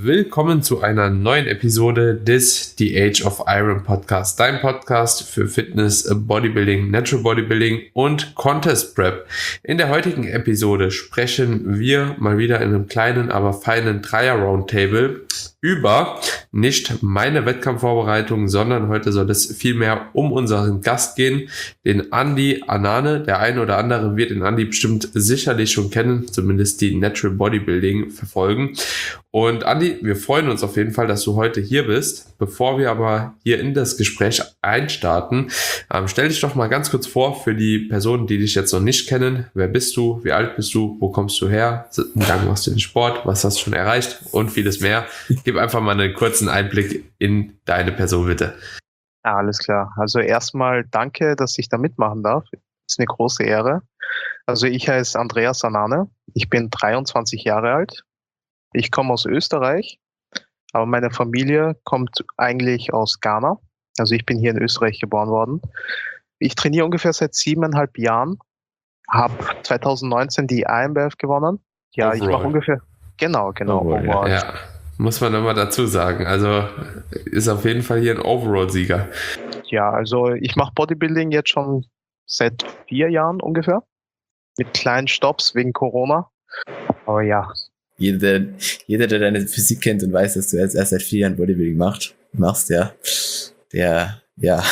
willkommen zu einer neuen Episode des The Age of Iron Podcast, dein Podcast für Fitness, Bodybuilding, Natural Bodybuilding und Contest Prep. In der heutigen Episode sprechen wir mal wieder in einem kleinen, aber feinen Dreier-Roundtable über nicht meine Wettkampfvorbereitung, sondern heute soll es vielmehr um unseren Gast gehen, den Andi Anane. Der eine oder andere wird den Andi bestimmt sicherlich schon kennen, zumindest die Natural Bodybuilding verfolgen. Und Andi, wir freuen uns auf jeden Fall, dass du heute hier bist. Bevor wir aber hier in das Gespräch einstarten, stell dich doch mal ganz kurz vor für die Personen, die dich jetzt noch nicht kennen. Wer bist du? Wie alt bist du? Wo kommst du her? Wie lange machst du den Sport? Was hast du schon erreicht? Und vieles mehr. Gib einfach mal einen kurzen Einblick in deine Person, bitte. Ja, alles klar. Also erstmal danke, dass ich da mitmachen darf. Ist eine große Ehre. Also ich heiße Andreas Anane. Ich bin 23 Jahre alt. Ich komme aus Österreich, aber meine Familie kommt eigentlich aus Ghana. Also ich bin hier in Österreich geboren worden. Ich trainiere ungefähr seit 7,5 Jahren. Habe 2019 die IMBF gewonnen. Ja, overall. Ich mache ungefähr... Genau. Overall. Ja. Muss man nochmal dazu sagen. Also ist auf jeden Fall hier ein Overall-Sieger. Ja, also ich mache Bodybuilding jetzt schon seit 4 Jahren ungefähr. Mit kleinen Stops wegen Corona. Aber ja. Jeder, der deine Physik kennt und weiß, dass du jetzt erst seit 4 Jahren Bodybuilding machst, der der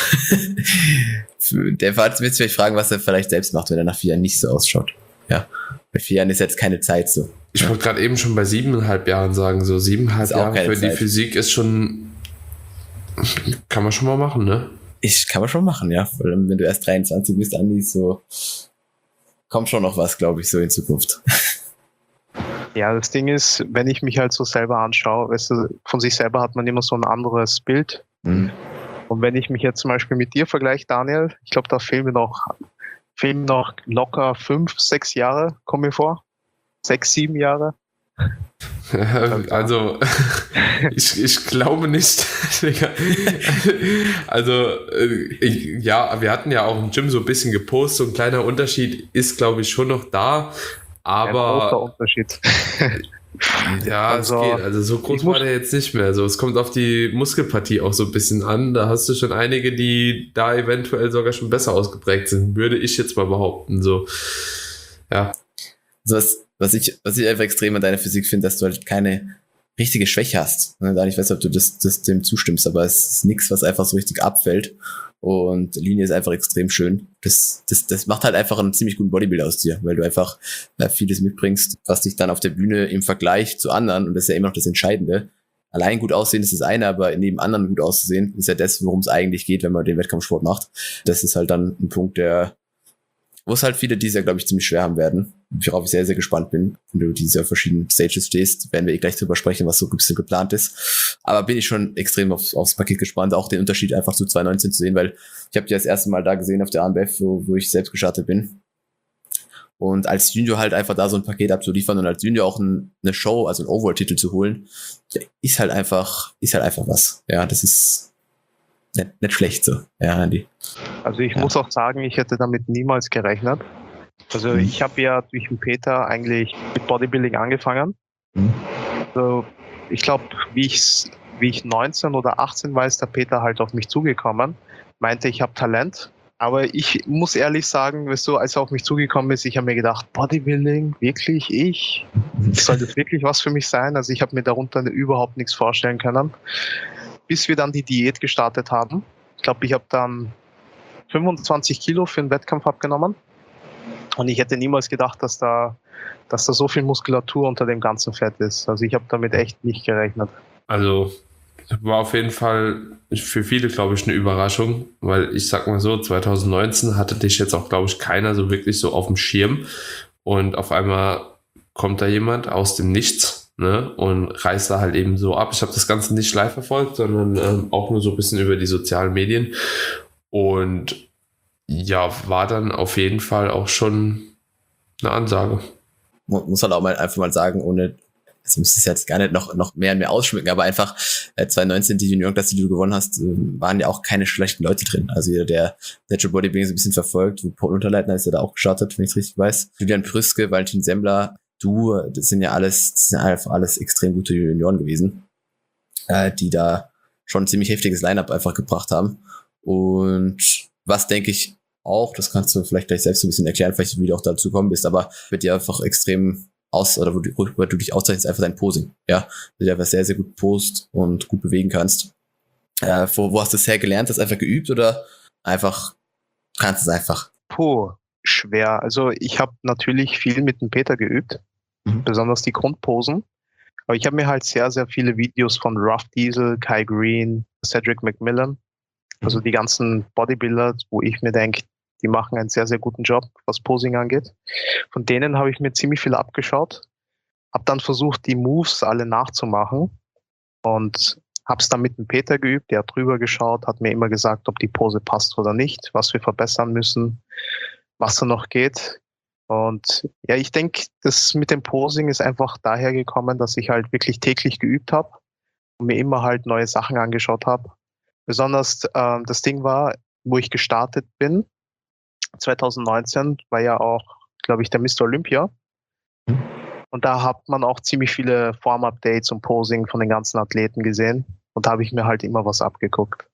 wird sich vielleicht fragen, was er vielleicht selbst macht, wenn er nach 4 Jahren nicht so ausschaut. Ja. Bei 4 Jahren ist jetzt keine Zeit so. Ich wollte gerade eben schon bei 7,5 Jahren sagen, so 7,5 Jahre für die Physik ist schon, kann man schon mal machen, ne? Kann man schon machen, ja. Vor allem, wenn du erst 23 bist, Andi, so kommt schon noch was, glaube ich, so in Zukunft. Ja, das Ding ist, wenn ich mich halt so selber anschaue, weißt du, von sich selber hat man immer so ein anderes Bild. Mhm. Und wenn ich mich jetzt zum Beispiel mit dir vergleiche, Daniel, ich glaube, da fehlen mir noch locker 5, 6 Jahre, kommen mir vor. 6, 7 Jahre. Also, ich glaube nicht. Also, ja, wir hatten ja auch im Gym so ein bisschen gepostet, so ein kleiner Unterschied ist, glaube ich, schon noch da. Aber ein großer Unterschied. Ja, also, es geht. Also so groß war der jetzt nicht mehr. Also es kommt auf die Muskelpartie auch so ein bisschen an. Da hast du schon einige, die da eventuell sogar schon besser ausgeprägt sind, würde ich jetzt mal behaupten. So, ja. Also was ich einfach extrem an deiner Physik finde, dass du halt keine richtige Schwäche hast. Ich weiß nicht, ob du das dem zustimmst, aber es ist nichts, was einfach so richtig abfällt. Und Linie ist einfach extrem schön. Das macht halt einfach einen ziemlich guten Bodybuilder aus dir, weil du einfach vieles mitbringst, was dich dann auf der Bühne im Vergleich zu anderen, und das ist ja immer noch das Entscheidende, allein gut aussehen ist das eine, aber neben anderen gut auszusehen, ist ja das, worum es eigentlich geht, wenn man den Wettkampfsport macht. Das ist halt dann ein Punkt, wo es halt viele dieses Jahr, glaube ich, ziemlich schwer haben werden. Worauf ich sehr, sehr gespannt bin. Wenn du diese verschiedenen Stages stehst, werden wir gleich drüber sprechen, was so ein bisschen geplant ist. Aber bin ich schon extrem aufs Paket gespannt, auch den Unterschied einfach zu 2019 zu sehen, weil ich habe die das erste Mal da gesehen auf der AMBF, wo ich selbst gestartet bin. Und als Junior halt einfach da so ein Paket abzuliefern und als Junior auch eine Show, also einen Overall-Titel zu holen, ist halt einfach was. Ja, das ist nicht schlecht so. Ja, Andy. Also ich muss auch sagen, ich hätte damit niemals gerechnet. Also ich habe ja durch den Peter eigentlich mit Bodybuilding angefangen. Also ich glaube, wie ich 19 oder 18 war, ist der Peter halt auf mich zugekommen, meinte, ich habe Talent. Aber ich muss ehrlich sagen, weißt du, als er auf mich zugekommen ist, ich habe mir gedacht, Bodybuilding, wirklich ich? Soll das wirklich was für mich sein? Also ich habe mir darunter überhaupt nichts vorstellen können. Bis wir dann die Diät gestartet haben. Ich glaube, ich habe dann 25 Kilo für den Wettkampf abgenommen. Und ich hätte niemals gedacht, dass da so viel Muskulatur unter dem ganzen Fett ist. Also ich habe damit echt nicht gerechnet. Also war auf jeden Fall für viele, glaube ich, eine Überraschung, weil ich sag mal so, 2019 hatte dich jetzt auch, glaube ich, keiner so wirklich so auf dem Schirm. Und auf einmal kommt da jemand aus dem Nichts, ne, und reißt da halt eben so ab. Ich habe das Ganze nicht live verfolgt, sondern auch nur so ein bisschen über die sozialen Medien. Und ja, war dann auf jeden Fall auch schon eine Ansage. Muss halt auch einfach mal sagen, ohne, also müsste es jetzt gar nicht noch mehr und mehr ausschmücken, aber einfach 2019 die Junior-Klasse, die du gewonnen hast, waren ja auch keine schlechten Leute drin. Also jeder, der Natural Bodybuilding so ein bisschen verfolgt, Paul Unterleitner ist ja da auch gestartet, wenn ich es richtig weiß. Julian Prüske, Valentin Semmler, das sind einfach alles extrem gute Junioren gewesen, die da schon ein ziemlich heftiges Line-Up einfach gebracht haben. Und was denke ich auch, das kannst du vielleicht gleich selbst ein bisschen erklären, vielleicht wie du auch dazu gekommen bist, aber wird dir einfach extrem worüber du dich auszeichnest, einfach dein Posing. Ja, du dir einfach sehr, sehr gut post und gut bewegen kannst. Wo hast du es hergelernt? Hast du einfach geübt oder einfach kannst du es einfach? Schwer. Also ich habe natürlich viel mit dem Peter geübt, besonders die Grundposen. Aber ich habe mir halt sehr, sehr viele Videos von Rough Diesel, Kai Green, Cedric McMillan, also die ganzen Bodybuilder, wo ich mir denke, die machen einen sehr, sehr guten Job, was Posing angeht. Von denen habe ich mir ziemlich viel abgeschaut, habe dann versucht, die Moves alle nachzumachen und habe es dann mit dem Peter geübt. Der hat drüber geschaut, hat mir immer gesagt, ob die Pose passt oder nicht, was wir verbessern müssen, was da noch geht. Und ja, ich denke, das mit dem Posing ist einfach daher gekommen, dass ich halt wirklich täglich geübt habe und mir immer halt neue Sachen angeschaut habe. Besonders das Ding war, wo ich gestartet bin, 2019 war ja auch, glaube ich, der Mr. Olympia. Und da hat man auch ziemlich viele Form-Updates und Posing von den ganzen Athleten gesehen. Und da habe ich mir halt immer was abgeguckt.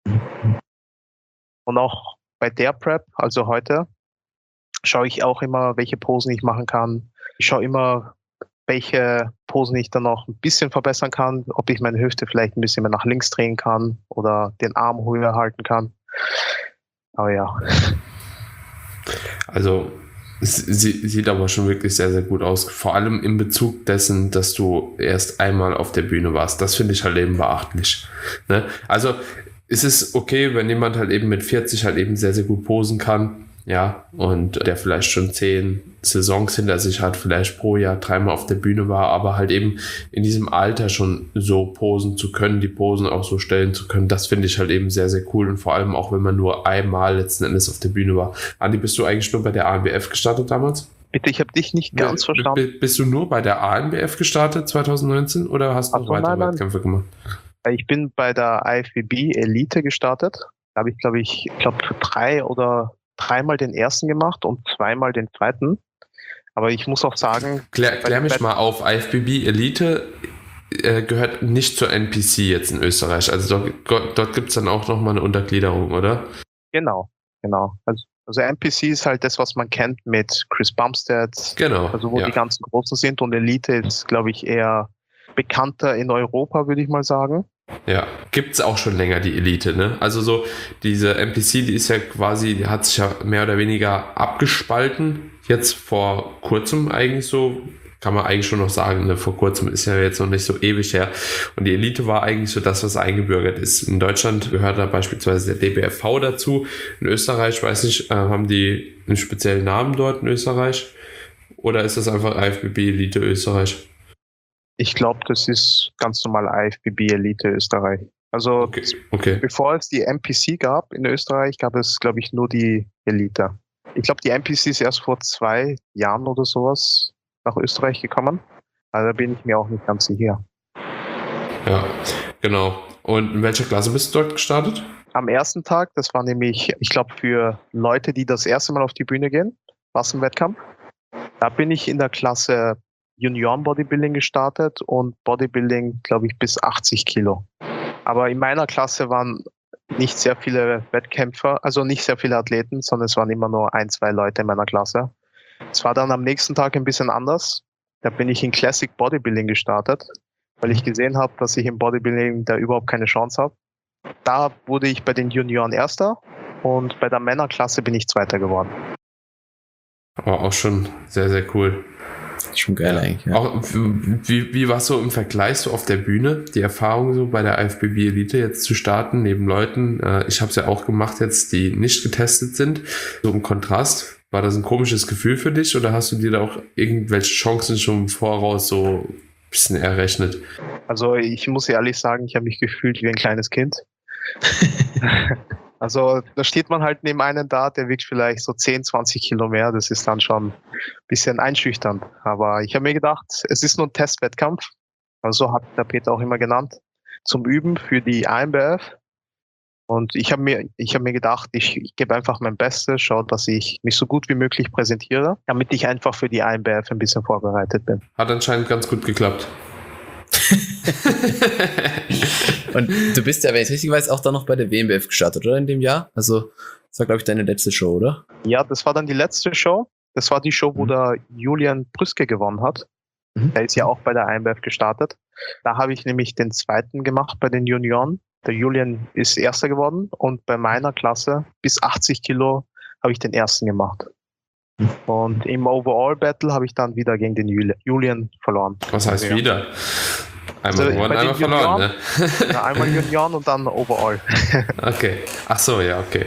Und auch bei der Prep, also heute, schaue ich auch immer, welche Posen ich machen kann. Ich schaue immer, welche Posen ich dann noch ein bisschen verbessern kann, ob ich meine Hüfte vielleicht ein bisschen mehr nach links drehen kann oder den Arm höher halten kann. Aber ja. Also es sieht aber schon wirklich sehr, sehr gut aus. Vor allem in Bezug dessen, dass du erst einmal auf der Bühne warst. Das finde ich halt eben beachtlich. Ne? Also es ist okay, wenn jemand halt eben mit 40 halt eben sehr, sehr gut posen kann. Ja, und der vielleicht schon 10 Saisons hinter sich hat, vielleicht pro Jahr 3-mal auf der Bühne war, aber halt eben in diesem Alter schon so posen zu können, die Posen auch so stellen zu können, das finde ich halt eben sehr, sehr cool und vor allem auch, wenn man nur einmal letzten Endes auf der Bühne war. Andi, bist du eigentlich nur bei der ANBF gestartet damals? Bitte, ich habe dich nicht ganz verstanden. Bist du nur bei der ANBF gestartet 2019 oder hast du noch weitere Wettkämpfe gemacht? Ich bin bei der IFBB Elite gestartet. Da habe ich, glaube ich, 3-mal den ersten gemacht und 2-mal den zweiten. Aber ich muss auch sagen... Klär mich mal auf, IFBB Elite gehört nicht zur NPC jetzt in Österreich. Also dort gibt es dann auch nochmal eine Untergliederung, oder? Genau. Also NPC ist halt das, was man kennt mit Chris Bumstead. Genau. Also wo die ganzen Großen sind. Und Elite ist, glaube ich, eher bekannter in Europa, würde ich mal sagen. Ja, gibt's auch schon länger die Elite, ne? Also so diese NPC, die ist ja quasi, die hat sich ja mehr oder weniger abgespalten. Jetzt vor kurzem eigentlich so, kann man eigentlich schon noch sagen, ne? Vor kurzem ist ja jetzt noch nicht so ewig her. Und die Elite war eigentlich so das, was eingebürgert ist. In Deutschland gehört da beispielsweise der DBFV dazu. In Österreich, weiß nicht, haben die einen speziellen Namen dort in Österreich? Oder ist das einfach IFBB Elite Österreich? Ich glaube, das ist ganz normal IFBB Elite Österreich. Also okay. Bevor es die NPC gab in Österreich, gab es, glaube ich, nur die Elite. Ich glaube, die NPC ist erst vor 2 Jahren oder sowas nach Österreich gekommen. Also da bin ich mir auch nicht ganz sicher. Ja, genau. Und in welcher Klasse bist du dort gestartet? Am ersten Tag, das war nämlich, ich glaube, für Leute, die das erste Mal auf die Bühne gehen, war es ein Wettkampf. Da bin ich in der Klasse Junioren-Bodybuilding gestartet und Bodybuilding, glaube ich, bis 80 Kilo. Aber in meiner Klasse waren nicht sehr viele Wettkämpfer, also nicht sehr viele Athleten, sondern es waren immer nur 1-2 Leute in meiner Klasse. Es war dann am nächsten Tag ein bisschen anders. Da bin ich in Classic Bodybuilding gestartet, weil ich gesehen habe, dass ich im Bodybuilding da überhaupt keine Chance habe. Da wurde ich bei den Junioren Erster und bei der Männerklasse bin ich Zweiter geworden. Aber auch schon sehr, sehr cool. Schon geil eigentlich. Ja. Auch, wie war es so im Vergleich so auf der Bühne, die Erfahrung so bei der IFBB Elite jetzt zu starten, neben Leuten, ich habe es ja auch gemacht jetzt, die nicht getestet sind, so im Kontrast, war das ein komisches Gefühl für dich oder hast du dir da auch irgendwelche Chancen schon im Voraus so ein bisschen errechnet? Also ich muss ehrlich sagen, ich habe mich gefühlt wie ein kleines Kind. Also da steht man halt neben einem da, der wiegt vielleicht so 10, 20 Kilo mehr. Das ist dann schon ein bisschen einschüchternd. Aber ich habe mir gedacht, es ist nur ein Testwettkampf. Also hat der Peter auch immer genannt. Zum Üben für die ANBF. Und ich habe mir gedacht, ich gebe einfach mein Bestes, schaue, dass ich mich so gut wie möglich präsentiere, damit ich einfach für die INBF ein bisschen vorbereitet bin. Hat anscheinend ganz gut geklappt. Und du bist ja, wenn ich es richtig weiß, auch dann noch bei der WMBF gestartet, oder in dem Jahr? Also, das war, glaube ich, deine letzte Show, oder? Ja, das war dann die letzte Show. Das war die Show, wo der Julian Brüske gewonnen hat. Der ist ja auch bei der INBF gestartet. Da habe ich nämlich den zweiten gemacht bei den Junioren. Der Julian ist Erster geworden und bei meiner Klasse bis 80 Kilo habe ich den Ersten gemacht. Und im Overall-Battle habe ich dann wieder gegen den Julian verloren. Was heißt ja. Wieder? Einmal gewonnen, einmal verloren, ne? Ja, einmal Junioren und dann Overall. Okay. Ach so, ja, okay.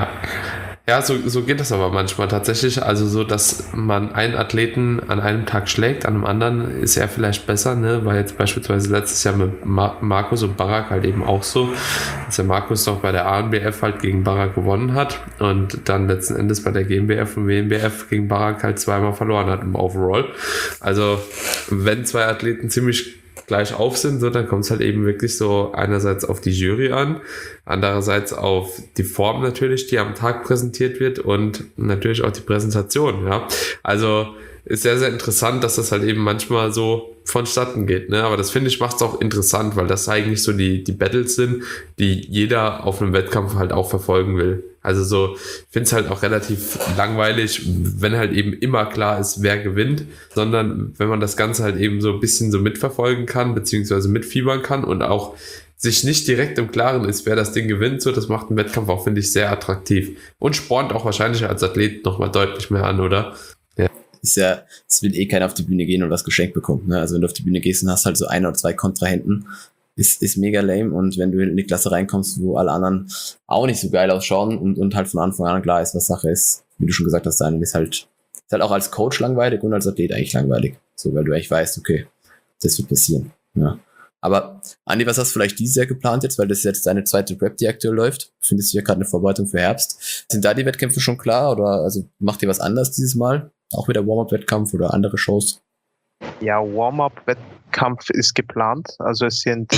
Ja, so geht das aber manchmal tatsächlich. Also so, dass man einen Athleten an einem Tag schlägt, an einem anderen ist er vielleicht besser, ne? War jetzt beispielsweise letztes Jahr mit Markus und Barak halt eben auch so, dass der Markus doch bei der ANBF halt gegen Barak gewonnen hat und dann letzten Endes bei der GmbF und WMBF gegen Barak halt zweimal verloren hat im Overall. Also wenn zwei Athleten ziemlich gleich auf sind, so, dann kommt es halt eben wirklich so einerseits auf die Jury an, andererseits auf die Form natürlich, die am Tag präsentiert wird und natürlich auch die Präsentation, ja. Also ist sehr, sehr interessant, dass das halt eben manchmal so vonstatten geht, ne? Aber das finde ich macht es auch interessant, weil das eigentlich so die Battles sind, die jeder auf einem Wettkampf halt auch verfolgen will. Also so, ich finde es halt auch relativ langweilig, wenn halt eben immer klar ist, wer gewinnt, sondern wenn man das Ganze halt eben so ein bisschen so mitverfolgen kann, beziehungsweise mitfiebern kann und auch sich nicht direkt im Klaren ist, wer das Ding gewinnt, so, das macht einen Wettkampf auch, finde ich, sehr attraktiv und spornt auch wahrscheinlich als Athlet nochmal deutlich mehr an, oder? Ja. Ist ja, es will eh keiner auf die Bühne gehen und was geschenkt bekommt, ne? Also wenn du auf die Bühne gehst und hast halt so ein oder zwei Kontrahenten, ist mega lame, und wenn du in die Klasse reinkommst, wo alle anderen auch nicht so geil ausschauen und halt von Anfang an klar ist, was Sache ist, wie du schon gesagt hast, dann ist halt auch als Coach langweilig und als Athlet eigentlich langweilig. So, weil du echt weißt, okay, das wird passieren. Ja. Aber Andi, was hast du vielleicht dieses Jahr geplant jetzt, weil das jetzt deine zweite Prep, die aktuell läuft? Findest du ja gerade eine Vorbereitung für Herbst? Sind da die Wettkämpfe schon klar, oder also macht ihr was anders dieses Mal? Auch wieder Warm-Up-Wettkampf oder andere Shows? Ja, Warm-Up-Wettkampf ist geplant. Also es sind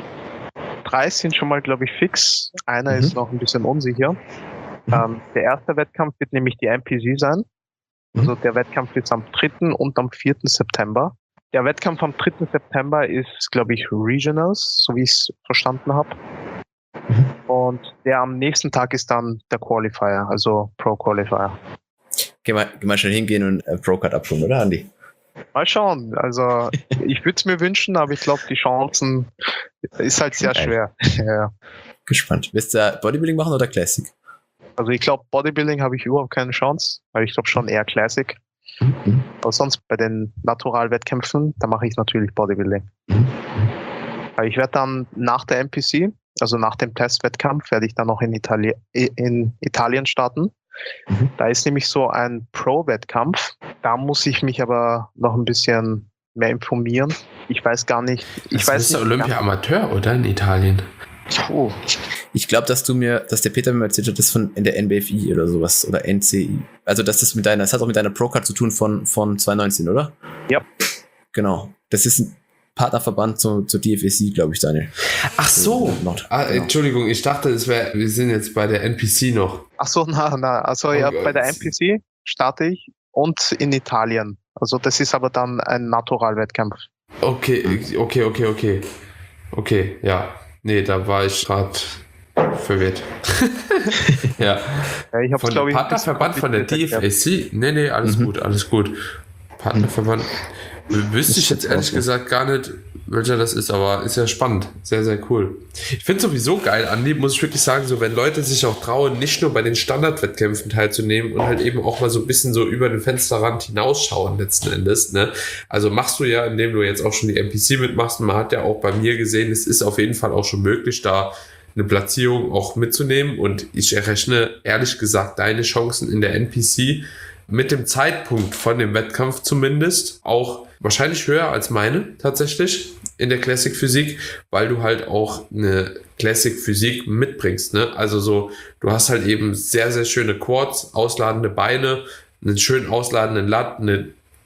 3 sind schon mal, glaube ich, fix. Einer ist noch ein bisschen unsicher. Der erste Wettkampf wird nämlich die NPC sein. Also der Wettkampf ist am 3. und am 4. September. Der Wettkampf am 3. September ist, glaube ich, Regionals, so wie ich es verstanden habe. Und der am nächsten Tag ist dann der Qualifier, also Pro Qualifier. Geh mal schnell hingehen und Pro-Card abholen, oder Andi? Mal schauen. Also ich würde es mir wünschen, aber ich glaube, die Chancen ist halt sehr schwer. Ja. Gespannt. Willst du Bodybuilding machen oder Classic? Also ich glaube, Bodybuilding habe ich überhaupt keine Chance, weil ich glaube schon eher Classic. Aber sonst bei den Natural-Wettkämpfen, da mache ich natürlich Bodybuilding. Weil ich werde dann nach der NPC, also nach dem Testwettkampf, werde ich dann noch in Italien starten. Da ist nämlich so ein Pro-Wettkampf. Da muss ich mich aber noch ein bisschen mehr informieren. Ich weiß gar nicht. Das ist der Olympia-Amateur, oder? In Italien. Oh. Ich glaube, dass der Peter mir erzählt hat, das von in der NBFI oder sowas oder NCI. Also das hat auch mit deiner Pro-Card zu tun von 2019, oder? Ja. Genau. Das ist ein Partnerverband zur DFSI, glaube ich, Daniel. Ach so. Genau. Entschuldigung, ich dachte, wir sind jetzt bei der NPC noch. Ach so, also ja, bei der NPC starte ich und in Italien. Also das ist aber dann ein Natural-Wettkampf. Okay, ja. Nee, da war ich gerade verwirrt. Ja. Ich hab's, von dem Partnerverband von der DFSC? Nee, alles gut. Partnerverband. Wüsste ich jetzt ehrlich gesagt gar nicht, welcher das ist, aber ist ja spannend. Sehr, sehr cool. Ich finde es sowieso geil, Andi, muss ich wirklich sagen, so wenn Leute sich auch trauen, nicht nur bei den Standardwettkämpfen teilzunehmen und halt eben auch mal so ein bisschen so über den Fensterrand hinausschauen letzten Endes, ne? Also machst du ja, indem du jetzt auch schon die NPC mitmachst, und man hat ja auch bei mir gesehen, es ist auf jeden Fall auch schon möglich, da eine Platzierung auch mitzunehmen, und ich errechne ehrlich gesagt deine Chancen in der NPC mit dem Zeitpunkt von dem Wettkampf zumindest auch wahrscheinlich höher als meine tatsächlich in der Classic Physik, weil du halt auch eine Classic Physik mitbringst, ne? Also so, du hast halt eben sehr, sehr schöne Quads, ausladende Beine, einen schön ausladenden Lat, eine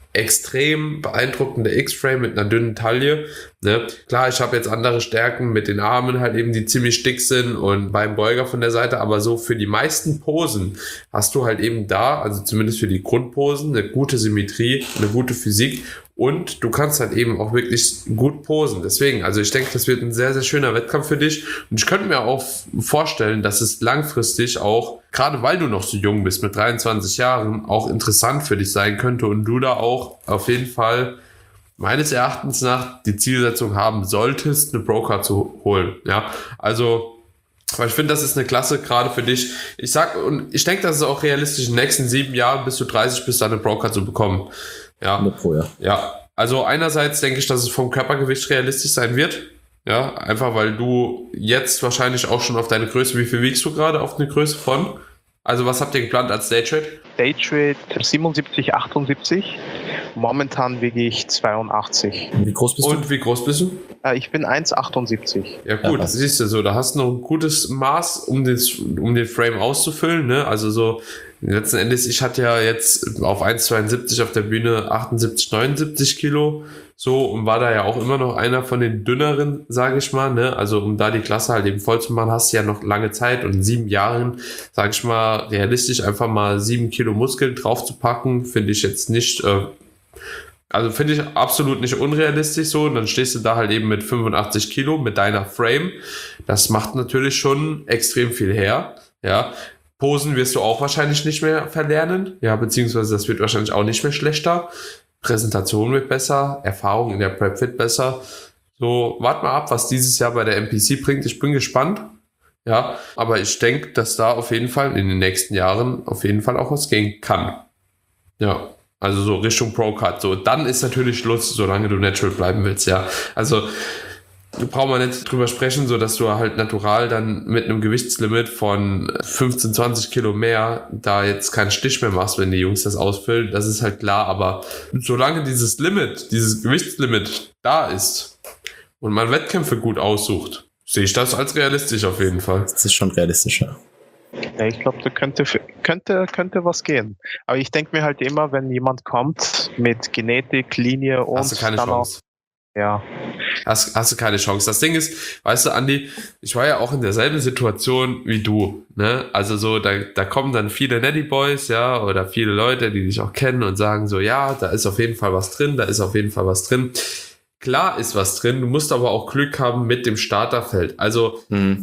extrem beeindruckender X-Frame mit einer dünnen Taille. Ne? Klar, ich habe jetzt andere Stärken mit den Armen halt eben, die ziemlich dick sind und beim Beuger von der Seite, aber so für die meisten Posen hast du halt eben da, also zumindest für die Grundposen, eine gute Symmetrie, eine gute Physik und du kannst halt eben auch wirklich gut posen. Deswegen, also ich denke, das wird ein sehr, sehr schöner Wettkampf für dich und ich könnte mir auch vorstellen, dass es langfristig auch, gerade weil du noch so jung bist, mit 23 Jahren, auch interessant für dich sein könnte und du da auch auf jeden Fall meines Erachtens nach die Zielsetzung haben solltest, eine Pro-Card zu holen. Ja, also, weil ich finde, das ist eine Klasse gerade für dich. Ich denke, das ist auch realistisch, in den nächsten 7 Jahren, bis du 30 bist, da eine Pro-Card zu bekommen. Ja. Eine Pro, ja. Ja, also einerseits denke ich, dass es vom Körpergewicht realistisch sein wird. Ja, einfach weil du jetzt wahrscheinlich auch schon auf deine Größe, wie viel wiegst du gerade auf eine Größe von? Also was habt ihr geplant als Daytrade? Daytrade 77, 78. Momentan wiege ich 82. Wie groß bist du? Und wie groß bist du? Ich bin 1,78. Ja gut, Ja, siehst du so, da hast du noch ein gutes Maß, um den Frame auszufüllen, ne? Also so, letzten Endes, ich hatte ja jetzt auf 1,72 auf der Bühne 78, 79 Kilo, so, und war da ja auch immer noch einer von den dünneren, sage ich mal, ne? Also um da die Klasse halt eben voll zu machen, hast du ja noch lange Zeit und in 7 Jahren, sage ich mal, realistisch einfach mal 7 Kilo Muskeln drauf zu packen, finde ich jetzt nicht, also finde ich absolut nicht unrealistisch so. Und dann stehst du da halt eben mit 85 Kilo mit deiner Frame. Das macht natürlich schon extrem viel her. Ja, Posen wirst du auch wahrscheinlich nicht mehr verlernen. Ja, beziehungsweise das wird wahrscheinlich auch nicht mehr schlechter. Präsentation wird besser. Erfahrung in der Prep wird besser. So, wart mal ab, was dieses Jahr bei der NPC bringt. Ich bin gespannt. Ja, aber ich denke, dass da auf jeden Fall in den nächsten Jahren auf jeden Fall auch was gehen kann. Ja. Also so Richtung Pro-Card. So, dann ist natürlich Schluss, solange du natural bleiben willst, ja. Also, du brauchst mal nicht drüber sprechen, so dass du halt natural dann mit einem Gewichtslimit von 15, 20 Kilo mehr da jetzt keinen Stich mehr machst, wenn die Jungs das ausfüllen. Das ist halt klar, aber solange dieses Gewichtslimit da ist und man Wettkämpfe gut aussucht, sehe ich das als realistisch auf jeden Fall. Das ist schon realistischer. Ja, ich glaube, da könnte was gehen. Aber ich denke mir halt immer, wenn jemand kommt mit Genetik, Linie und hast du keine dann Chance. Auch, ja. Hast du keine Chance. Das Ding ist, weißt du, Andi, ich war ja auch in derselben Situation wie du, ne? Also so, da kommen dann viele Netty Boys, ja, oder viele Leute, die dich auch kennen und sagen so, ja, da ist auf jeden Fall was drin, da ist auf jeden Fall was drin. Klar ist was drin, du musst aber auch Glück haben mit dem Starterfeld. Also,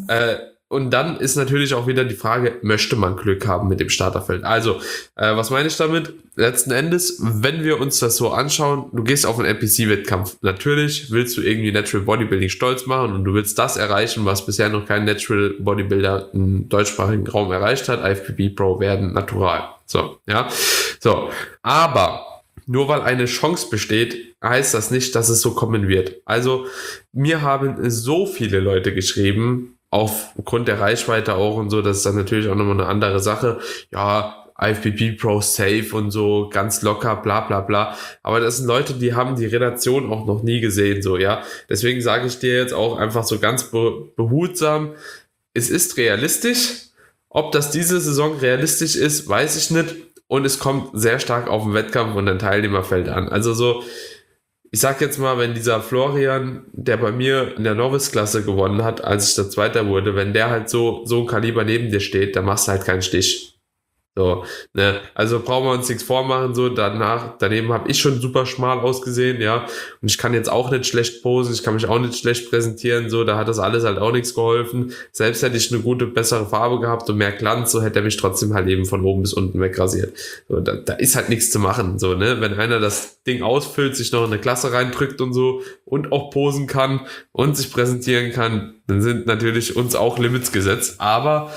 und dann ist natürlich auch wieder die Frage, möchte man Glück haben mit dem Starterfeld? Also, was meine ich damit? Letzten Endes, wenn wir uns das so anschauen, du gehst auf einen NPC-Wettkampf. Natürlich willst du irgendwie Natural Bodybuilding stolz machen und du willst das erreichen, was bisher noch kein Natural Bodybuilder im deutschsprachigen Raum erreicht hat. IFBB Pro werden natural. So, ja. So, aber nur weil eine Chance besteht, heißt das nicht, dass es so kommen wird. Also, mir haben so viele Leute geschrieben, aufgrund der Reichweite auch und so, das ist dann natürlich auch nochmal eine andere Sache. Ja, IFBB Pro safe und so, ganz locker, bla bla bla. Aber das sind Leute, die haben die Relation auch noch nie gesehen, so, ja. Deswegen sage ich dir jetzt auch einfach so ganz behutsam, es ist realistisch. Ob das diese Saison realistisch ist, weiß ich nicht. Und es kommt sehr stark auf den Wettkampf und den Teilnehmerfeld an. Also so, ich sag jetzt mal, wenn dieser Florian, der bei mir in der Novice-Klasse gewonnen hat, als ich da Zweiter wurde, wenn der halt so ein Kaliber neben dir steht, dann machst du halt keinen Stich. So, ne, also brauchen wir uns nichts vormachen, so, daneben habe ich schon super schmal ausgesehen, ja, und ich kann jetzt auch nicht schlecht posen, ich kann mich auch nicht schlecht präsentieren, so, da hat das alles halt auch nichts geholfen, selbst hätte ich eine gute, bessere Farbe gehabt und mehr Glanz, so hätte er mich trotzdem halt eben von oben bis unten wegrasiert, so, da ist halt nichts zu machen, so, ne, wenn einer das Ding ausfüllt, sich noch in eine Klasse reindrückt und so und auch posen kann und sich präsentieren kann, dann sind natürlich uns auch Limits gesetzt, aber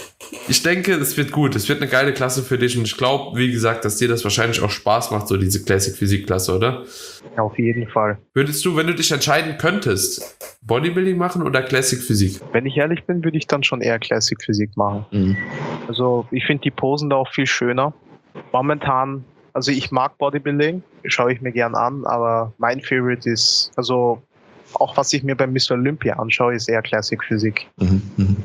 ich denke, es wird gut. Es wird eine geile Klasse für dich und ich glaube, wie gesagt, dass dir das wahrscheinlich auch Spaß macht, so diese Classic-Physik-Klasse, oder? Ja, auf jeden Fall. Würdest du, wenn du dich entscheiden könntest, Bodybuilding machen oder Classic-Physik? Wenn ich ehrlich bin, würde ich dann schon eher Classic-Physik machen. Mhm. Also ich finde die Posen da auch viel schöner. Momentan, also ich mag Bodybuilding, schaue ich mir gern an, aber mein Favorite ist, also auch was ich mir bei Mr. Olympia anschaue, ist eher Classic-Physik. Mhm.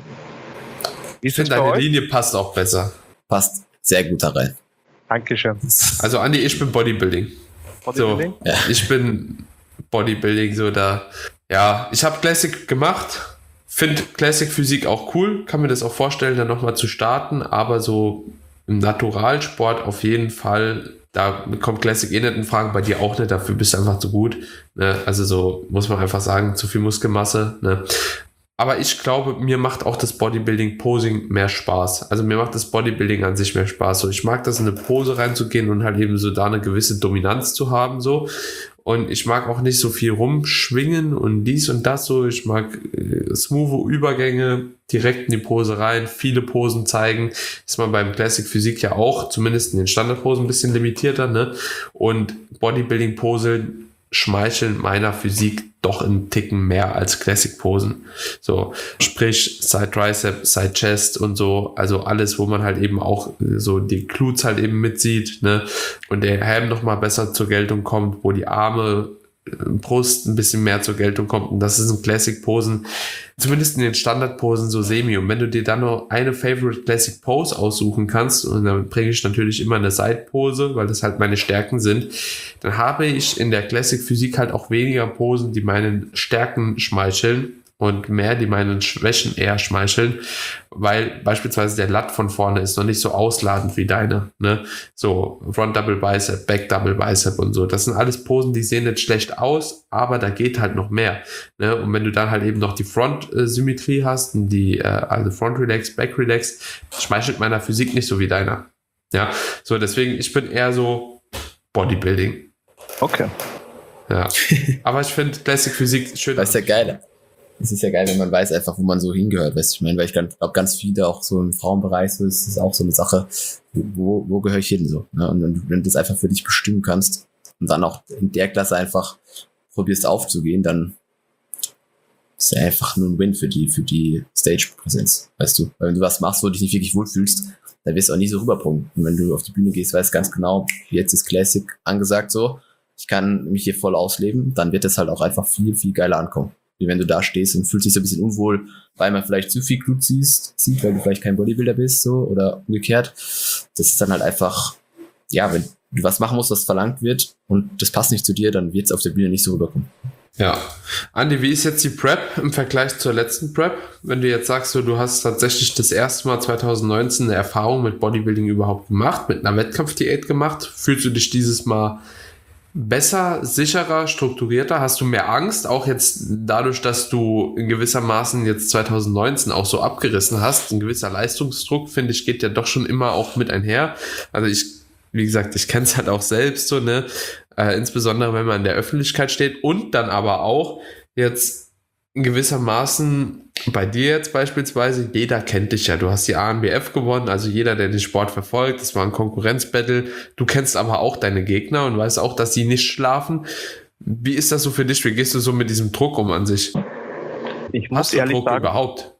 Ich finde, deine Linie passt auch besser. Passt sehr gut da rein. Dankeschön. Also Andi, ich bin Bodybuilding. Bodybuilding? So, ich bin Bodybuilding so da. Ja, ich habe Classic gemacht. Finde Classic Physik auch cool. Kann mir das auch vorstellen, dann nochmal zu starten. Aber so im Naturalsport auf jeden Fall, da kommt Classic nicht in Frage. Bei dir auch nicht. Dafür bist du einfach zu gut. Ne? Also so muss man einfach sagen, zu viel Muskelmasse. Ne? Aber ich glaube, mir macht auch das Bodybuilding-Posing mehr Spaß. Also mir macht das Bodybuilding an sich mehr Spaß. So, ich mag das, in eine Pose reinzugehen und halt eben so da eine gewisse Dominanz zu haben. So. Und ich mag auch nicht so viel rumschwingen und dies und das so. Ich mag smooth Übergänge, direkt in die Pose rein, viele Posen zeigen. Ist man beim Classic Physik ja auch, zumindest in den Standardposen, ein bisschen limitierter. Ne? Und Bodybuilding-Posen schmeicheln meiner Physik doch einen Ticken mehr als Classic-Posen. So, sprich Side Tricep, Side Chest und so, also alles, wo man halt eben auch so die Glutes halt eben mitsieht, ne, und der Helm nochmal besser zur Geltung kommt, wo die Arme, Brust ein bisschen mehr zur Geltung kommt, und das ist in Classic-Posen, zumindest in den Standardposen so semi, und wenn du dir dann noch eine Favorite Classic Pose aussuchen kannst, und dann bringe ich natürlich immer eine Side-Pose, weil das halt meine Stärken sind, dann habe ich in der Classic Physik halt auch weniger Posen, die meinen Stärken schmeicheln, und mehr, die meinen Schwächen eher schmeicheln, weil beispielsweise der Lat von vorne ist noch nicht so ausladend wie deine, ne? So Front Double Bicep, Back Double Bicep und so. Das sind alles Posen, die sehen nicht schlecht aus, aber da geht halt noch mehr, ne? Und wenn du dann halt eben noch die Front-Symmetrie hast, also Front Relax, Back Relax, schmeichelt meiner Physik nicht so wie deiner. Ja, so deswegen, ich bin eher so Bodybuilding. Okay. Ja, aber ich finde Classic Physik schön. Das ist ja geil. Es ist ja geil, wenn man weiß einfach, wo man so hingehört, weißt du, ich meine, weil ich glaube, ganz viele auch so im Frauenbereich, so ist es auch so eine Sache, wo gehöre ich hin, so, ne? Und wenn du das einfach für dich bestimmen kannst und dann auch in der Klasse einfach probierst aufzugehen, dann ist ja einfach nur ein Win für die Stage-Präsenz, weißt du, weil wenn du was machst, wo du dich nicht wirklich wohlfühlst, dann wirst du auch nie so rüberpumpen. Und wenn du auf die Bühne gehst, weißt ganz genau, jetzt ist Classic angesagt so, ich kann mich hier voll ausleben, dann wird das halt auch einfach viel, viel geiler ankommen. Wie wenn du da stehst und fühlst dich so ein bisschen unwohl, weil man vielleicht zu viel Blut sieht, weil du vielleicht kein Bodybuilder bist, so, oder umgekehrt. Das ist dann halt einfach, ja, wenn du was machen musst, was verlangt wird und das passt nicht zu dir, dann wird es auf der Bühne nicht so rüberkommen. Ja. Andi, wie ist jetzt die Prep im Vergleich zur letzten Prep? Wenn du jetzt sagst, du hast tatsächlich das erste Mal 2019 eine Erfahrung mit Bodybuilding überhaupt gemacht, mit einer Wettkampfdiät gemacht, fühlst du dich dieses Mal besser, sicherer, strukturierter? Hast du mehr Angst? Auch jetzt dadurch, dass du in gewissermaßen jetzt 2019 auch so abgerissen hast. Ein gewisser Leistungsdruck, finde ich, geht ja doch schon immer auch mit einher. Also wie gesagt, ich kenne es halt auch selbst so, ne? Insbesondere, wenn man in der Öffentlichkeit steht und dann aber auch jetzt in gewissermaßen bei dir jetzt beispielsweise, jeder kennt dich ja, du hast die ANBF gewonnen, also jeder, der den Sport verfolgt, das war ein Konkurrenzbattle, du kennst aber auch deine Gegner und weißt auch, dass sie nicht schlafen. Wie ist das so für dich? Wie gehst du so mit diesem Druck um an sich? Ich muss ehrlich Druck sagen, überhaupt?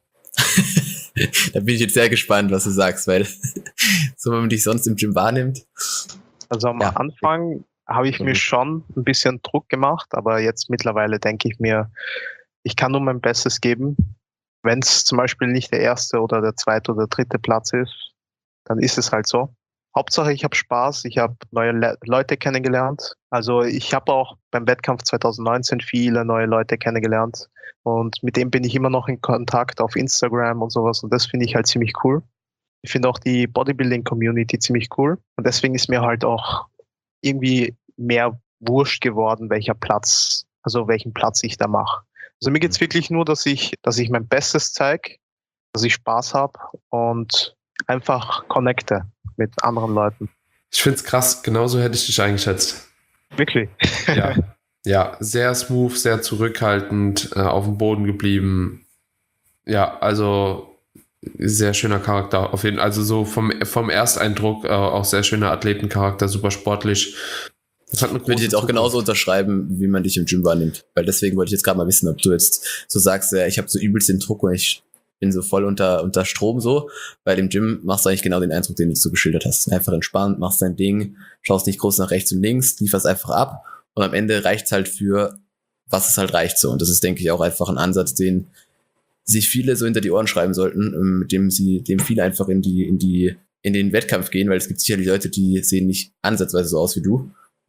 Da bin ich jetzt sehr gespannt, was du sagst, weil so, wenn man dich sonst im Gym wahrnimmt. also am Anfang habe ich mir schon ein bisschen Druck gemacht, aber jetzt mittlerweile denke ich mir, ich kann nur mein Bestes geben. Wenn es zum Beispiel nicht der erste oder der zweite oder dritte Platz ist, dann ist es halt so. Hauptsache, ich habe Spaß, ich habe neue Leute kennengelernt. Also ich habe auch beim Wettkampf 2019 viele neue Leute kennengelernt und mit denen bin ich immer noch in Kontakt auf Instagram und sowas und das finde ich halt ziemlich cool. Ich finde auch die Bodybuilding-Community ziemlich cool und deswegen ist mir halt auch irgendwie mehr wurscht geworden, welchen Platz ich da mache. Also mir geht's wirklich nur, dass ich mein Bestes zeige, dass ich Spaß habe und einfach connecte mit anderen Leuten. Ich find's krass, genauso hätte ich dich eingeschätzt. Wirklich? Ja, sehr smooth, sehr zurückhaltend, auf dem Boden geblieben. Ja, also sehr schöner Charakter auf jeden Fall. Also so vom Ersteindruck auch sehr schöner Athletencharakter, super sportlich. Das hat eine würde ich jetzt auch genauso unterschreiben, wie man dich im Gym wahrnimmt. Weil deswegen wollte ich jetzt gerade mal wissen, ob du jetzt so sagst, ja, ich habe so übelst den Druck und ich bin so voll unter Strom so. Bei dem Gym machst du eigentlich genau den Eindruck, den du so geschildert hast. Einfach entspannt, machst dein Ding, schaust nicht groß nach rechts und links, lieferst einfach ab und am Ende reicht's halt für, was es halt reicht so. Und das ist, denke ich, auch einfach ein Ansatz, den sich viele so hinter die Ohren schreiben sollten, mit dem viele einfach in den Wettkampf gehen, weil es gibt sicherlich Leute, die sehen nicht ansatzweise so aus wie du.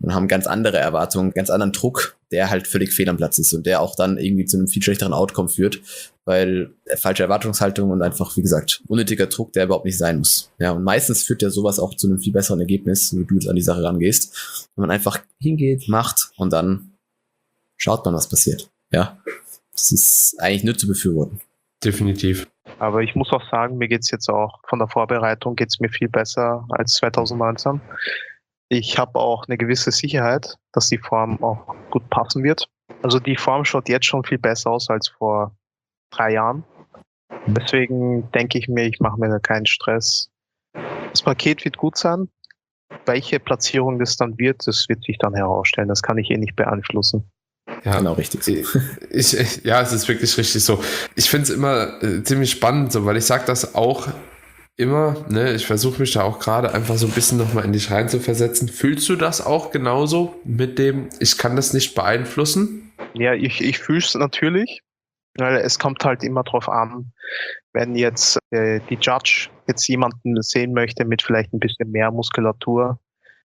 und haben ganz andere Erwartungen, ganz anderen Druck, der halt völlig fehl am Platz ist und der auch dann irgendwie zu einem viel schlechteren Outcome führt, weil falsche Erwartungshaltung und einfach, wie gesagt, unnötiger Druck, der überhaupt nicht sein muss. Ja, und meistens führt ja sowas auch zu einem viel besseren Ergebnis, wie du jetzt an die Sache rangehst, wenn man einfach hingeht, macht und dann schaut man, was passiert. Ja, das ist eigentlich nur zu befürworten. Definitiv. Aber ich muss auch sagen, mir geht's jetzt auch von der Vorbereitung geht's mir viel besser als 2019. Ich habe auch eine gewisse Sicherheit, dass die Form auch gut passen wird. Also die Form schaut jetzt schon viel besser aus als vor 3 Jahren. Deswegen denke ich mir, ich mache mir da keinen Stress. Das Paket wird gut sein. Welche Platzierung das dann wird, das wird sich dann herausstellen. Das kann ich nicht beeinflussen. Ja, genau, richtig. Ja, es ist wirklich richtig so. Ich finde es immer ziemlich spannend, so, weil ich sage das auch immer, ne, ich versuche mich da auch gerade einfach so ein bisschen nochmal in dich rein zu versetzen. Fühlst du das auch genauso mit dem, ich kann das nicht beeinflussen? Ja, ich fühle es natürlich, weil es kommt halt immer drauf an, wenn jetzt die Judge jetzt jemanden sehen möchte mit vielleicht ein bisschen mehr Muskulatur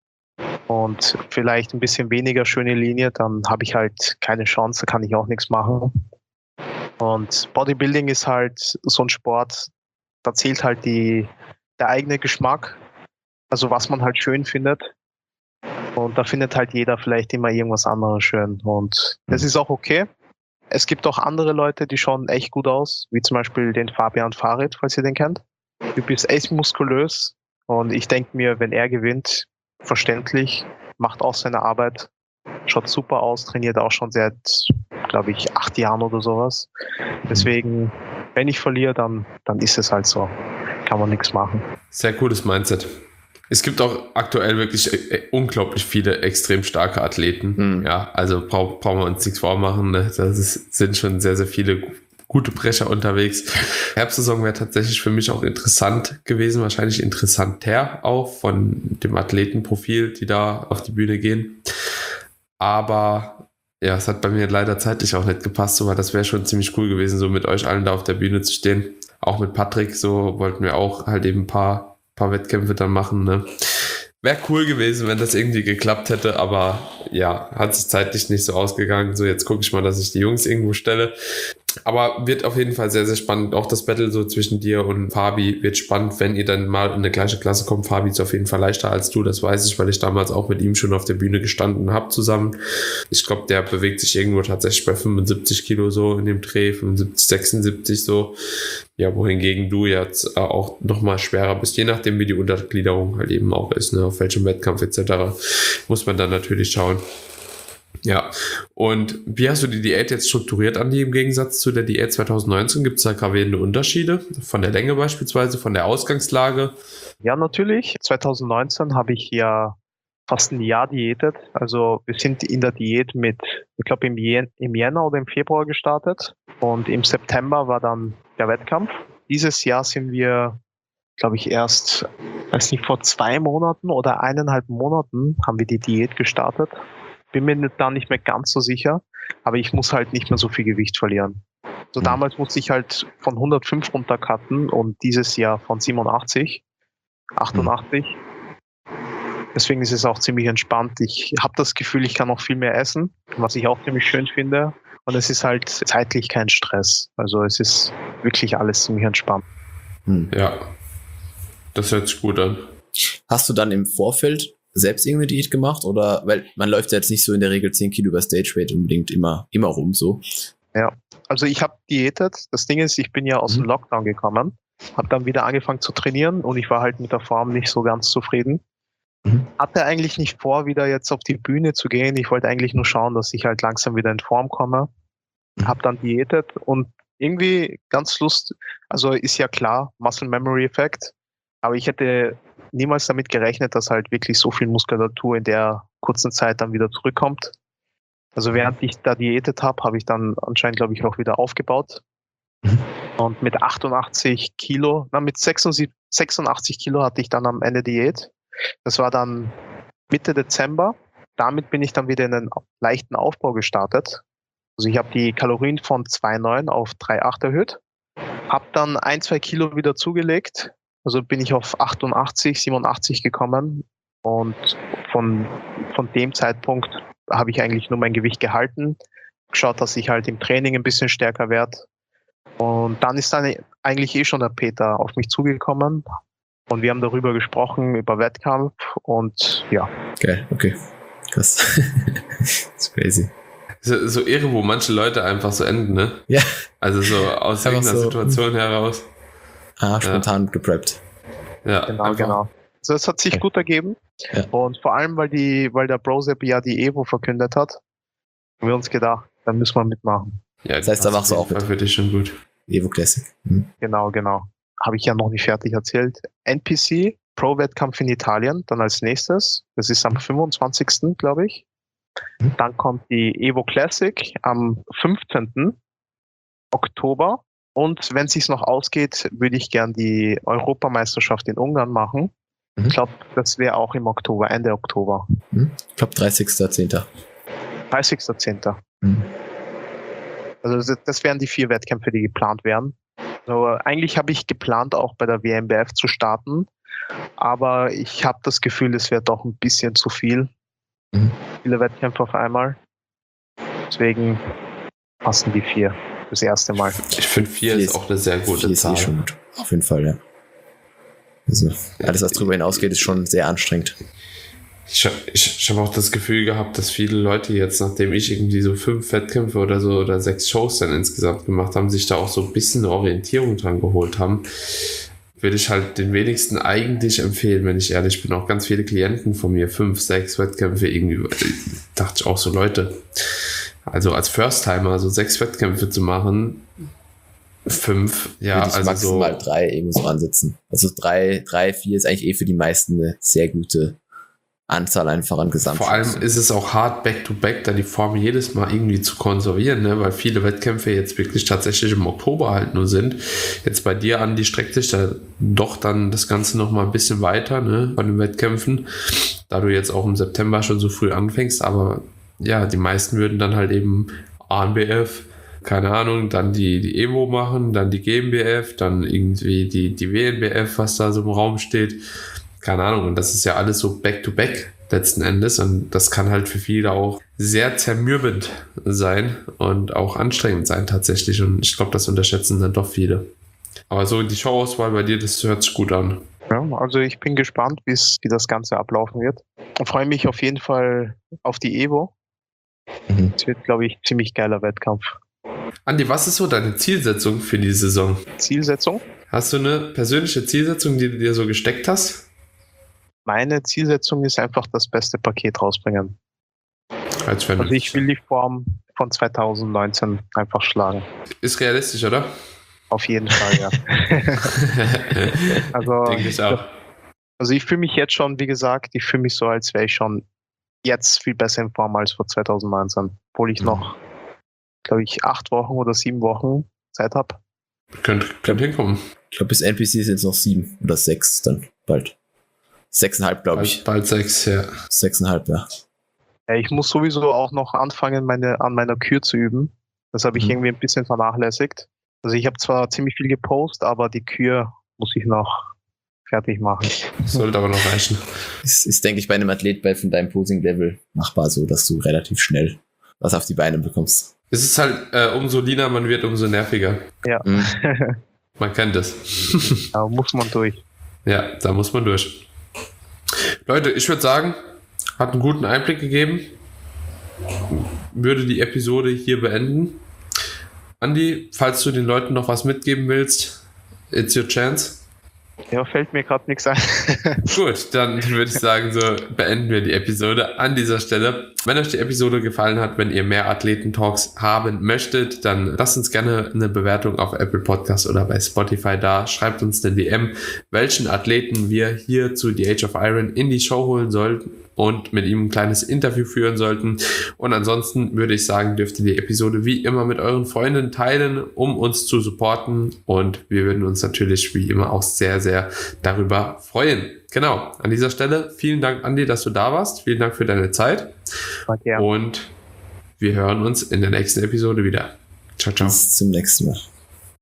und vielleicht ein bisschen weniger schöne Linie, dann habe ich halt keine Chance, da kann ich auch nichts machen. Und Bodybuilding ist halt so ein Sport, da zählt halt der eigene Geschmack, also was man halt schön findet. Und da findet halt jeder vielleicht immer irgendwas anderes schön. Und das ist auch okay. Es gibt auch andere Leute, die schauen echt gut aus, wie zum Beispiel den Fabian Farid, falls ihr den kennt. Du bist echt muskulös und ich denke mir, wenn er gewinnt, verständlich, macht auch seine Arbeit, schaut super aus, trainiert auch schon seit, glaube ich, 8 Jahren oder sowas. Deswegen, wenn ich verliere, dann ist es halt so. Kann man nichts machen. Sehr cooles Mindset. Es gibt auch aktuell wirklich unglaublich viele extrem starke Athleten. Ja, also brauchen wir uns nichts vormachen. Ne? Sind schon sehr, sehr viele gute Brecher unterwegs. Herbstsaison wäre tatsächlich für mich auch interessant gewesen, wahrscheinlich interessanter auch von dem Athletenprofil, die da auf die Bühne gehen. Aber ja, es hat bei mir leider zeitlich auch nicht gepasst, aber das wäre schon ziemlich cool gewesen, so mit euch allen da auf der Bühne zu stehen. Auch mit Patrick, so wollten wir auch halt eben ein paar Wettkämpfe dann machen. Ne? Wäre cool gewesen, wenn das irgendwie geklappt hätte, aber ja, hat sich zeitlich nicht so ausgegangen. So, jetzt gucke ich mal, dass ich die Jungs irgendwo stelle. Aber wird auf jeden Fall sehr, sehr spannend. Auch das Battle so zwischen dir und Fabi wird spannend, wenn ihr dann mal in eine gleiche Klasse kommt. Fabi ist auf jeden Fall leichter als du, das weiß ich, weil ich damals auch mit ihm schon auf der Bühne gestanden habe zusammen. Ich glaube, der bewegt sich irgendwo tatsächlich bei 75 Kilo so in dem Dreh, 75, 76 so. Ja, wohingegen du jetzt auch nochmal schwerer bist, je nachdem, wie die Untergliederung halt eben auch ist, ne, auf welchem Wettkampf etc. muss man dann natürlich schauen. Ja, und wie hast du die Diät jetzt strukturiert, Andi, im Gegensatz zu der Diät 2019? Gibt es da gravierende Unterschiede? Von der Länge beispielsweise, von der Ausgangslage? Ja, natürlich. 2019 habe ich ja fast ein Jahr diätet. Also wir sind in der Diät ich glaube im Jänner oder im Februar gestartet. Und im September war dann der Wettkampf. Dieses Jahr sind wir, glaube ich, erst, weiß nicht, vor 2 Monaten oder 1,5 Monaten haben wir die Diät gestartet. Bin mir da nicht mehr ganz so sicher, aber ich muss halt nicht mehr so viel Gewicht verlieren. So damals musste ich halt von 105 runtercutten und dieses Jahr von 87, 88. Deswegen ist es auch ziemlich entspannt. Ich habe das Gefühl, ich kann noch viel mehr essen, was ich auch ziemlich schön finde. Und es ist halt zeitlich kein Stress. Also es ist wirklich alles ziemlich entspannt. Ja, das hört sich gut an. Hast du dann im Vorfeld selbst irgendeine Diät gemacht? Oder, weil man läuft ja jetzt nicht so in der Regel 10 Kilo über Stage Weight unbedingt immer rum so. Ja, also ich habe diätet. Das Ding ist, ich bin ja aus dem Lockdown gekommen, habe dann wieder angefangen zu trainieren und ich war halt mit der Form nicht so ganz zufrieden. Hatte eigentlich nicht vor, wieder jetzt auf die Bühne zu gehen. Ich wollte eigentlich nur schauen, dass ich halt langsam wieder in Form komme. Habe dann diätet und irgendwie ganz also ist ja klar, Muscle Memory Effekt, aber ich hätte niemals damit gerechnet, dass halt wirklich so viel Muskulatur in der kurzen Zeit dann wieder zurückkommt. Also während ich da diätet habe ich dann anscheinend, glaube ich, auch wieder aufgebaut. Und mit 86 Kilo, mit 86 Kilo hatte ich dann am Ende Diät. Das war dann Mitte Dezember. Damit bin ich dann wieder in einen leichten Aufbau gestartet. Also ich habe die Kalorien von 2,9 auf 3,8 erhöht. Habe dann 1-2 Kilo wieder zugelegt. Also bin ich auf 88, 87 gekommen. Und von dem Zeitpunkt habe ich eigentlich nur mein Gewicht gehalten, geschaut, dass ich halt im Training ein bisschen stärker werde. Und dann ist eigentlich schon der Peter auf mich zugekommen und wir haben darüber gesprochen, über Wettkampf und ja. Geil, okay. Krass. Das ist crazy. So irre, wo manche Leute einfach so enden, ne? Ja. Also so aus irgendeiner Situation heraus. Spontan gepreppt. Ja, genau. Also es hat sich gut ergeben. Ja. Und vor allem, weil der Brosep ja die Evo verkündet hat, haben wir uns gedacht, dann müssen wir mitmachen. Ja, das heißt, da machst du auch mit. Für dich schon gut. Evo Classic. Genau. Habe ich ja noch nicht fertig erzählt. NPC, Pro-Wettkampf in Italien, dann als nächstes. Das ist am 25. glaube ich. Dann kommt die Evo Classic am 15. Oktober. Und wenn es sich noch ausgeht, würde ich gern die Europameisterschaft in Ungarn machen. Ich glaube, das wäre auch im Oktober, Ende Oktober. Ich glaube 30.10. 30.10. Also das wären die 4 Wettkämpfe, die geplant wären. Also eigentlich habe ich geplant, auch bei der WMBF zu starten, aber ich habe das Gefühl, es wäre doch ein bisschen zu viel. Viele Wettkämpfe auf einmal. Deswegen passen die 4 das erste Mal. Ich finde 4 ist auch eine sehr gute Zahl. Ist schon gut. Auf jeden Fall, ja. Also alles, was drüber hinausgeht, ist schon sehr anstrengend. Ich habe auch das Gefühl gehabt, dass viele Leute jetzt, nachdem ich irgendwie so 5 Wettkämpfe oder so oder 6 Shows dann insgesamt gemacht haben, sich da auch so ein bisschen eine Orientierung dran geholt haben. Würde ich halt den wenigsten eigentlich empfehlen, wenn ich ehrlich bin. Auch ganz viele Klienten von mir, 5, 6 Wettkämpfe irgendwie, dachte ich auch so, Leute, also als First-Timer so 6 Wettkämpfe zu machen, 5, ja, würde ich also maximal so 3 irgendwo so ansetzen. Also 3, 4 ist eigentlich für die meisten eine sehr gute Anzahl einfach an Gesamt. Vor allem ist es auch hart, back-to-back, da die Form jedes Mal irgendwie zu konservieren, ne? Weil viele Wettkämpfe jetzt wirklich tatsächlich im Oktober halt nur sind. Jetzt bei dir, Andi, streckt sich da doch dann das Ganze noch mal ein bisschen weiter, ne? Von den Wettkämpfen, da du jetzt auch im September schon so früh anfängst, aber ja, die meisten würden dann halt eben ANBF, keine Ahnung, dann die Evo machen, dann die GmbF, dann irgendwie die WNBF, was da so im Raum steht. Keine Ahnung, und das ist ja alles so back-to-back letzten Endes und das kann halt für viele auch sehr zermürbend sein und auch anstrengend sein tatsächlich und ich glaube, das unterschätzen dann doch viele. Aber so die Showauswahl bei dir, das hört sich gut an. Ja, also ich bin gespannt, wie das Ganze ablaufen wird. Ich freue mich auf jeden Fall auf die Evo. Es wird, glaube ich, ziemlich geiler Wettkampf. Andi, was ist so deine Zielsetzung für die Saison? Zielsetzung? Hast du eine persönliche Zielsetzung, die du dir so gesteckt hast? Meine Zielsetzung ist einfach das beste Paket rausbringen. Also ich will die Form von 2019 einfach schlagen. Ist realistisch, oder? Auf jeden Fall, ja. Also, denke ich auch. Also ich fühle mich jetzt schon, wie gesagt, ich fühle mich so, als wäre ich schon jetzt viel besser in Form als vor 2019. Obwohl ich noch, glaube ich, 8 Wochen oder 7 Wochen Zeit habe. Könnte hinkommen. Ich glaube, bis NPC sind es noch 7 oder 6 dann bald. 6,5, glaube ich. Bald 6, ja. 6,5, ja. Ich muss sowieso auch noch anfangen, an meiner Kür zu üben. Das habe ich irgendwie ein bisschen vernachlässigt. Also ich habe zwar ziemlich viel gepostet, aber die Kür muss ich noch fertig machen. Sollte aber noch reichen. Ist, denke ich, bei einem Athlet von deinem Posing-Level machbar so, dass du relativ schnell was auf die Beine bekommst. Es ist halt, umso leaner man wird, umso nerviger. Ja. Man kennt es. Da muss man durch. Ja, da muss man durch. Leute, ich würde sagen, hat einen guten Einblick gegeben. Würde die Episode hier beenden. Andi, falls du den Leuten noch was mitgeben willst, it's your chance. Ja, fällt mir gerade nichts ein. Gut, dann würde ich sagen, so beenden wir die Episode an dieser Stelle. Wenn euch die Episode gefallen hat, wenn ihr mehr Athletentalks haben möchtet, dann lasst uns gerne eine Bewertung auf Apple Podcasts oder bei Spotify da. Schreibt uns eine DM, welchen Athleten wir hier zu The Age of Iron in die Show holen sollten und mit ihm ein kleines Interview führen sollten. Und ansonsten würde ich sagen, dürft ihr die Episode wie immer mit euren Freunden teilen, um uns zu supporten. Und wir würden uns natürlich wie immer auch sehr, sehr darüber freuen. Genau, an dieser Stelle vielen Dank, Andi, dass du da warst. Vielen Dank für deine Zeit. Danke. Und wir hören uns in der nächsten Episode wieder. Ciao, ciao. Bis zum nächsten Mal.